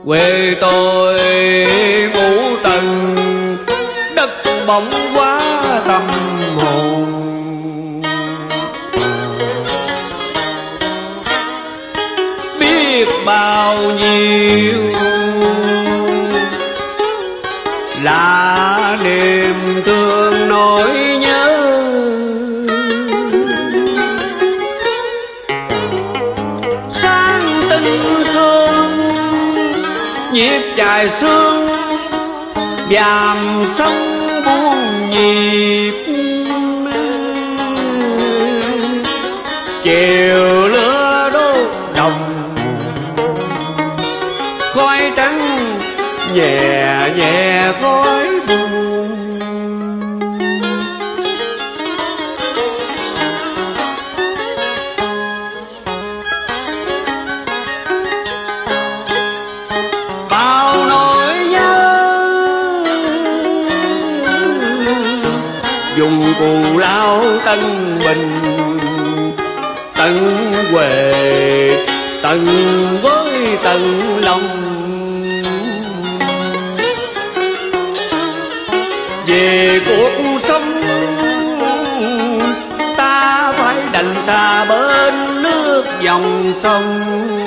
quê tôi ngủ tầng đất bóng quá tâm hồn. Biết bao nhiêu là niềm thương nỗi nhớ, sáng tinh sương nhịp chài sương vàm sông buông nhịp, chiều lửa đốt đồng khói trắng nhẹ nhẹ khói buồn. Bao nỗi nhớ dùng cù lao Tân Bình, Tận Huệ tận với tận lòng. Về cuộc sống ta phải đành xa bên nước dòng sông,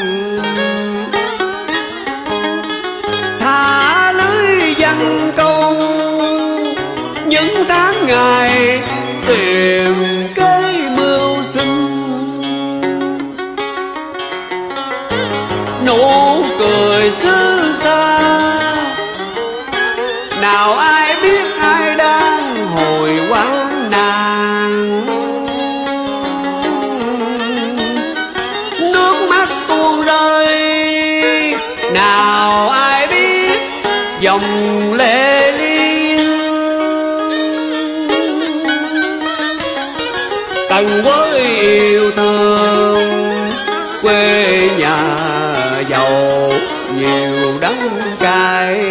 thả lưới giăng câu những tháng ngày tìm cái mưu sinh. Nụ cười xứ xa nào ai biết ai đang hồi hoang nàng, nước mắt tuôn rơi nào ai biết dòng lệ liên. Cần với yêu thương quê nhà giàu nhiều đắng cay,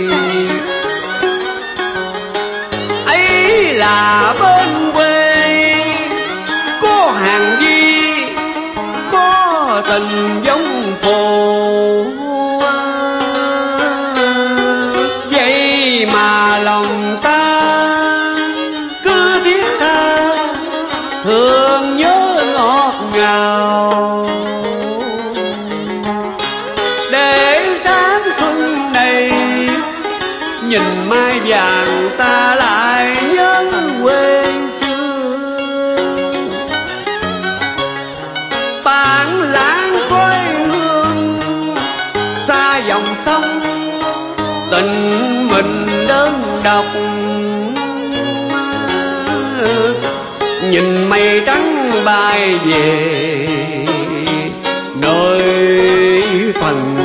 ấy là bên quê có hàng vi có tình giống phù. Vậy mà lòng ta cứ thiết tha thương nhớ ngọt ngào, để sáng xuân này nhìn mai vàng ta lại nhớ quê xưa. Bản lãng khói hương xa dòng sông, tình mình đơn độc nhìn mây trắng bay về nơi phần